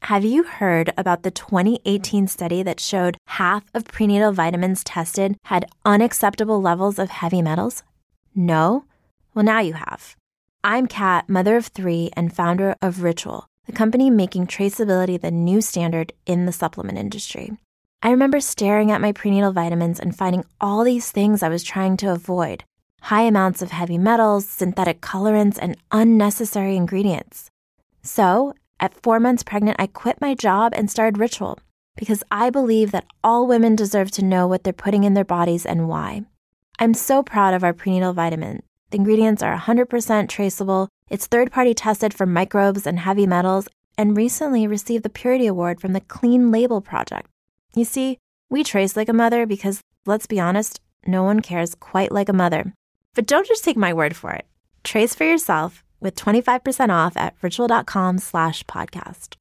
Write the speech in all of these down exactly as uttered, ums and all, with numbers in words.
Have you heard about the twenty eighteen study that showed half of prenatal vitamins tested had unacceptable levels of heavy metals? No? Well, now you have. I'm Kat, mother of three and founder of Ritual, the company making traceability the new standard in the supplement industry. I remember staring at my prenatal vitamins and finding all these things I was trying to avoid. High amounts of heavy metals, synthetic colorants, and unnecessary ingredients. So, at four months pregnant, I quit my job and started Ritual because I believe that all women deserve to know what they're putting in their bodies and why. I'm so proud of our prenatal vitamin. The ingredients are one hundred percent traceable, it's third-party tested for microbes and heavy metals, and recently received the Purity Award from the Clean Label Project. You see, we trace like a mother because, let's be honest, no one cares quite like a mother. But don't just take my word for it. Trace for yourself with twenty-five percent off at ritual.com slash podcast.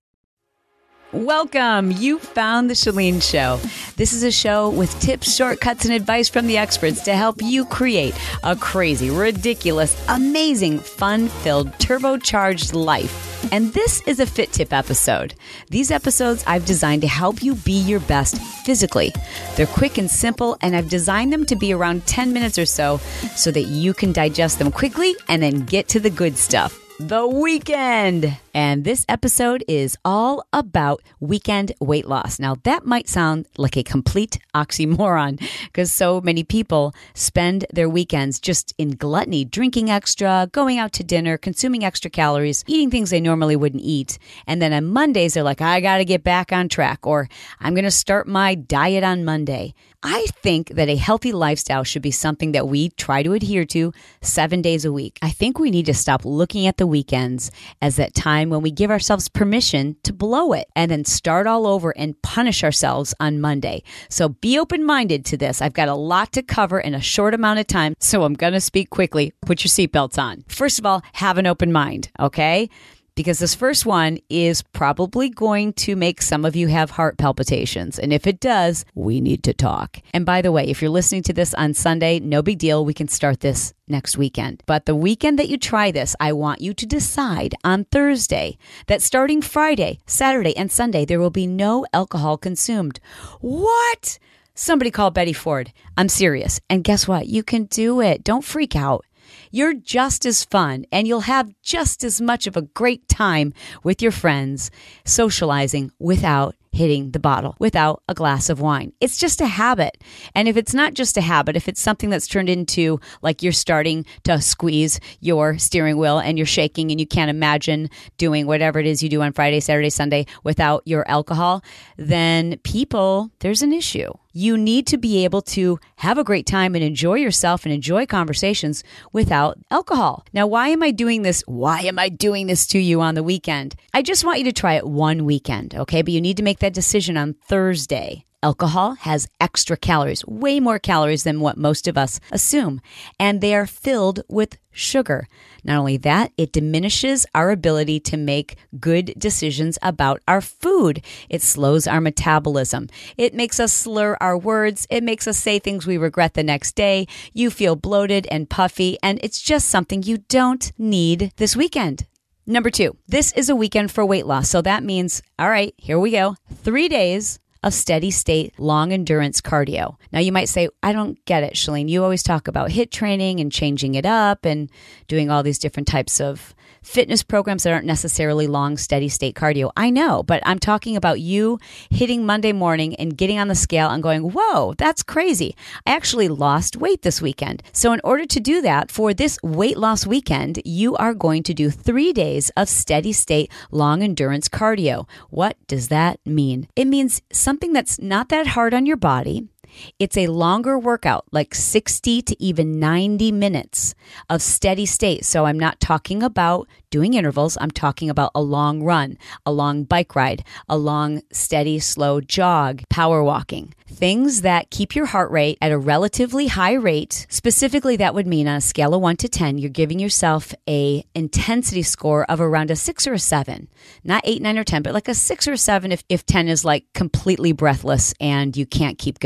Welcome. You found The Chalene Show. This is a show with tips, shortcuts, and advice from the experts to help you create a crazy, ridiculous, amazing, fun-filled, turbocharged life. And this is a Fit Tip episode. These episodes I've designed to help you be your best physically. They're quick and simple, and I've designed them to be around ten minutes or so so that you can digest them quickly and then get to the good stuff. The weekend. And this episode is all about weekend weight loss. Now, that might sound like a complete oxymoron because so many people spend their weekends just in gluttony, drinking extra, going out to dinner, consuming extra calories, eating things they normally wouldn't eat. And then on Mondays, they're like, I got to get back on track, or I'm going to start my diet on Monday. I think that a healthy lifestyle should be something that we try to adhere to seven days a week. I think we need to stop looking at the weekends as that time when we give ourselves permission to blow it and then start all over and punish ourselves on Monday. So be open-minded to this. I've got a lot to cover in a short amount of time, so I'm going to speak quickly. Put your seatbelts on. First of all, have an open mind, okay? Because this first one is probably going to make some of you have heart palpitations. And if it does, we need to talk. And by the way, if you're listening to this on Sunday, no big deal. We can start this next weekend. But the weekend that you try this, I want you to decide on Thursday that starting Friday, Saturday, and Sunday, there will be no alcohol consumed. What? Somebody call Betty Ford. I'm serious. And guess what? You can do it. Don't freak out. You're just as fun and you'll have just as much of a great time with your friends socializing without hitting the bottle, without a glass of wine. It's just a habit. And if it's not just a habit, if it's something that's turned into like you're starting to squeeze your steering wheel and you're shaking and you can't imagine doing whatever it is you do on Friday, Saturday, Sunday without your alcohol, then people, there's an issue. You need to be able to have a great time and enjoy yourself and enjoy conversations without alcohol. Now, why am I doing this? Why am I doing this to you on the weekend? I just want you to try it one weekend, okay? But you need to make that decision on Thursday. Alcohol has extra calories, way more calories than what most of us assume, and they are filled with sugar. Not only that, it diminishes our ability to make good decisions about our food. It slows our metabolism. It makes us slur our words. It makes us say things we regret the next day. You feel bloated and puffy, and it's just something you don't need this weekend. Number two, this is a weekend for weight loss. So that means, all right, here we go. Three days of steady state, long endurance cardio. Now you might say, I don't get it, Chalene. You always talk about HIIT training and changing it up and doing all these different types of fitness programs that aren't necessarily long, steady state cardio. I know, but I'm talking about you hitting Monday morning and getting on the scale and going, whoa, that's crazy. I actually lost weight this weekend. So in order to do that, for this weight loss weekend, you are going to do three days of steady state, long endurance cardio. What does that mean? It means something that's not that hard on your body. It's a longer workout, like sixty to even ninety minutes of steady state. So I'm not talking about doing intervals. I'm talking about a long run, a long bike ride, a long, steady, slow jog, power walking. Things that keep your heart rate at a relatively high rate. Specifically, that would mean on a scale of one to ten, you're giving yourself a intensity score of around a six or a seven. Not eight, nine, or ten, but like a six or a seven if, if ten is like completely breathless and you can't keep going.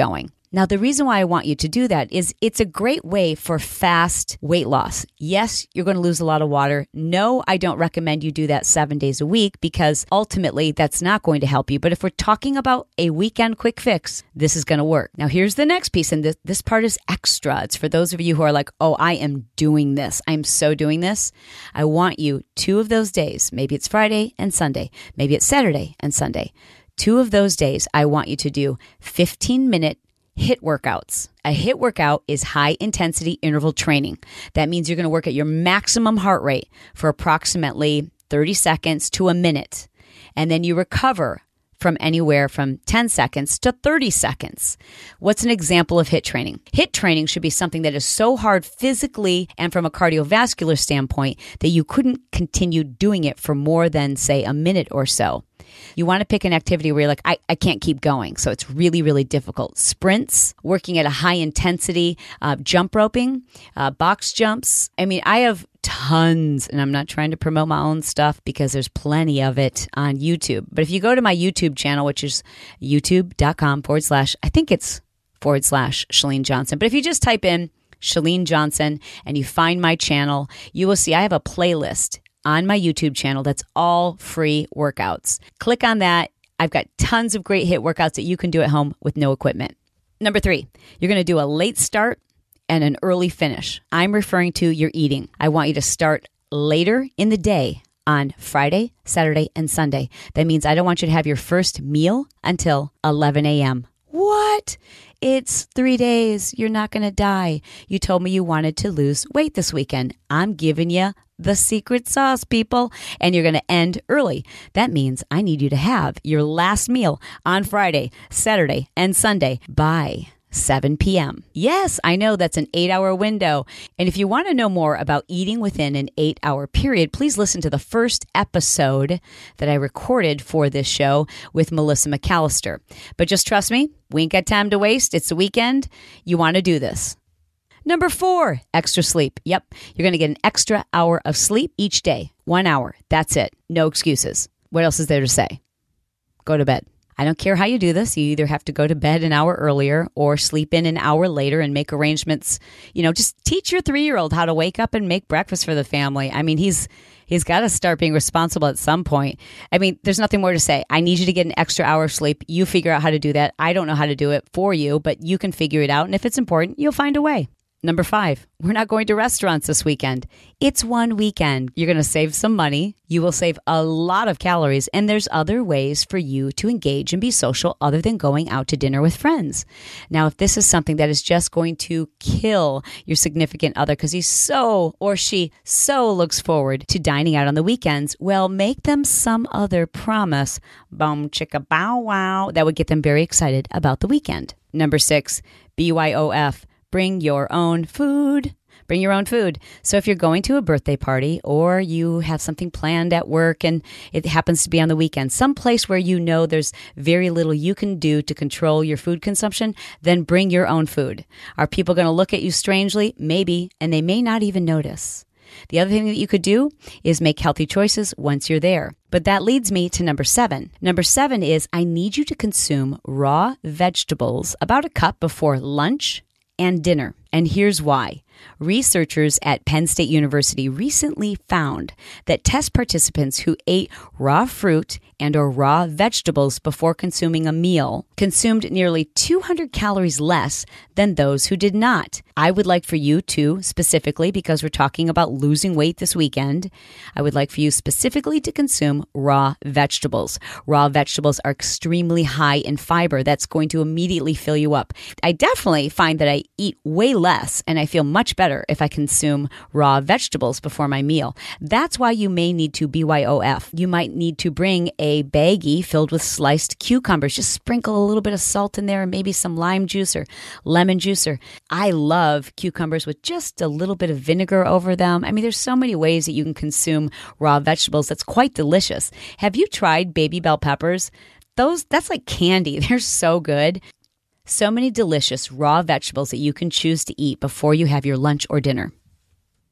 Now, the reason why I want you to do that is it's a great way for fast weight loss. Yes, you're going to lose a lot of water. No, I don't recommend you do that seven days a week because ultimately that's not going to help you. But if we're talking about a weekend quick fix, this is going to work. Now, here's the next piece, and this, this part is extra. It's for those of you who are like, oh, I am doing this. I'm so doing this. I want you two of those days, maybe it's Friday and Sunday, maybe it's Saturday and Sunday. Two of those days, I want you to do fifteen minute HIIT workouts. A HIIT workout is high intensity interval training. That means you're going to work at your maximum heart rate for approximately thirty seconds to a minute. And then you recover from anywhere from ten seconds to thirty seconds. What's an example of HIIT training? HIIT training should be something that is so hard physically and from a cardiovascular standpoint that you couldn't continue doing it for more than, say, a minute or so. You want to pick an activity where you're like, I, I can't keep going. So it's really, really difficult. Sprints, working at a high intensity, uh, jump roping, uh, box jumps. I mean, I have tons, and I'm not trying to promote my own stuff because there's plenty of it on YouTube. But if you go to my YouTube channel, which is youtube.com forward slash, I think it's forward slash Chalene Johnson. But if you just type in Chalene Johnson and you find my channel, you will see I have a playlist on my YouTube channel that's all free workouts. Click on that. I've got tons of great HIIT workouts that you can do at home with no equipment. Number three, you're going to do a late start and an early finish. I'm referring to your eating. I want you to start later in the day on Friday, Saturday, and Sunday. That means I don't want you to have your first meal until eleven a.m. What? It's three days. You're not going to die. You told me you wanted to lose weight this weekend. I'm giving you the secret sauce, people, and you're going to end early. That means I need you to have your last meal on Friday, Saturday, and Sunday by seven p.m. Yes, I know that's an eight-hour window. And if you want to know more about eating within an eight-hour period, please listen to the first episode that I recorded for this show with Melissa McAllister. But just trust me, we ain't got time to waste. It's the weekend. You want to do this. Number four, extra sleep. Yep, you're going to get an extra hour of sleep each day. One hour. That's it. No excuses. What else is there to say? Go to bed. I don't care how you do this. You either have to go to bed an hour earlier or sleep in an hour later and make arrangements. You know, just teach your three-year-old how to wake up and make breakfast for the family. I mean, he's he's got to start being responsible at some point. I mean, there's nothing more to say. I need you to get an extra hour of sleep. You figure out how to do that. I don't know how to do it for you, but you can figure it out. And if it's important, you'll find a way. Number five, we're not going to restaurants this weekend. It's one weekend. You're going to save some money. You will save a lot of calories. And there's other ways for you to engage and be social other than going out to dinner with friends. Now, if this is something that is just going to kill your significant other because he's so or she so looks forward to dining out on the weekends, well, make them some other promise. Boom, chicka, bow, wow. That would get them very excited about the weekend. Number six, B Y O F. Bring your own food. Bring your own food. So if you're going to a birthday party or you have something planned at work and it happens to be on the weekend, someplace where you know there's very little you can do to control your food consumption, then bring your own food. Are people going to look at you strangely? Maybe, and they may not even notice. The other thing that you could do is make healthy choices once you're there. But that leads me to number seven. Number seven is I need you to consume raw vegetables about a cup before lunch and dinner. And here's why. Researchers at Penn State University recently found that test participants who ate raw fruit and or raw vegetables before consuming a meal consumed nearly two hundred calories less than those who did not. I would like for you to, specifically, because we're talking about losing weight this weekend, I would like for you specifically to consume raw vegetables. Raw vegetables are extremely high in fiber. That's going to immediately fill you up. I definitely find that I eat way less and I feel much better if I consume raw vegetables before my meal. That's why you may need to B Y O F. You might need to bring a baggie filled with sliced cucumbers. Just sprinkle a little bit of salt in there and maybe some lime juice or lemon juice. Or I love cucumbers with just a little bit of vinegar over them. I mean, there's so many ways that you can consume raw vegetables that's quite delicious. Have you tried baby bell peppers? Those, that's like candy. They're so good. So many delicious raw vegetables that you can choose to eat before you have your lunch or dinner.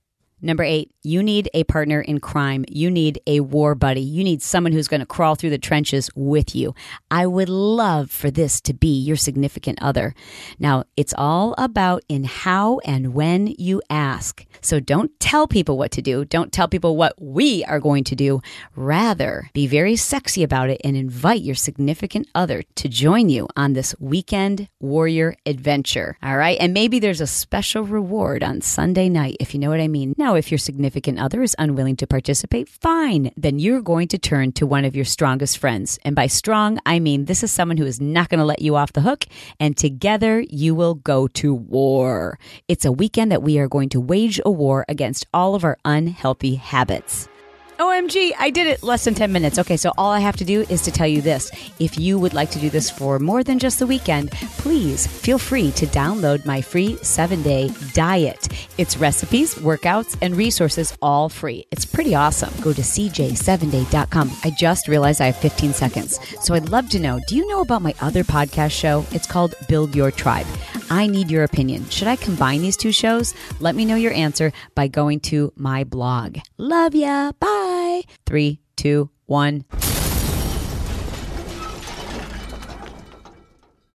Number eight, you need a partner in crime. You need a war buddy. You need someone who's going to crawl through the trenches with you. I would love for this to be your significant other. Now, it's all about in how and when you ask. So don't tell people what to do. Don't tell people what we are going to do. Rather, be very sexy about it and invite your significant other to join you on this weekend warrior adventure. All right. And maybe there's a special reward on Sunday night, if you know what I mean. Now, if your significant other is unwilling to participate, fine. Then you're going to turn to one of your strongest friends. And by strong, I mean this is someone who is not going to let you off the hook. And together you will go to war. It's a weekend that we are going to wage a war against all of our unhealthy habits. O M G, I did it less than ten minutes. Okay, so all I have to do is to tell you this. If you would like to do this for more than just the weekend, please feel free to download my free seven-day diet. It's recipes, workouts, and resources all free. It's pretty awesome. Go to c j seven day dot com. I just realized I have fifteen seconds. So I'd love to know, do you know about my other podcast show? It's called Build Your Tribe. I need your opinion. Should I combine these two shows? Let me know your answer by going to my blog. Love ya. Bye. Three, two, one.